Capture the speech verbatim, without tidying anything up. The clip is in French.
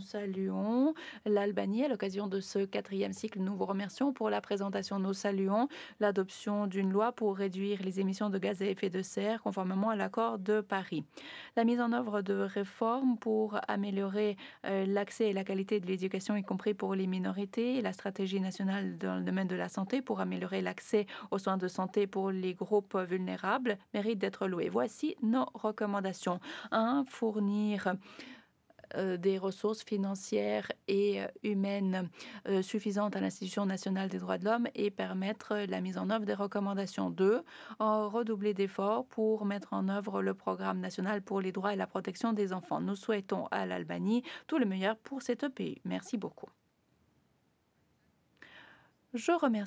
saluons l'Albanie à l'occasion de ce quatrième cycle. Nous vous remercions pour la présentation. Nous saluons l'adoption d'une loi pour réduire les émissions de gaz à effet de serre conformément à l'accord de Paris. La mise en œuvre de réformes pour améliorer euh, l'accès et la qualité de l'éducation, y compris pour les minorités, et la stratégie nationale dans le domaine de la santé pour améliorer l'accès aux soins de santé pour les groupes vulnérables mérite d'être louée. Voici nos recommandations. un. Fournir euh, des ressources financières et euh, humaines euh, suffisantes à l'Institution nationale des droits de l'homme et permettre la mise en œuvre des recommandations. deux. Redoubler d'efforts pour mettre en œuvre le programme national pour les droits et la protection des enfants. Nous souhaitons à l'Albanie tout le meilleur pour cet pays. Merci beaucoup. Je remercie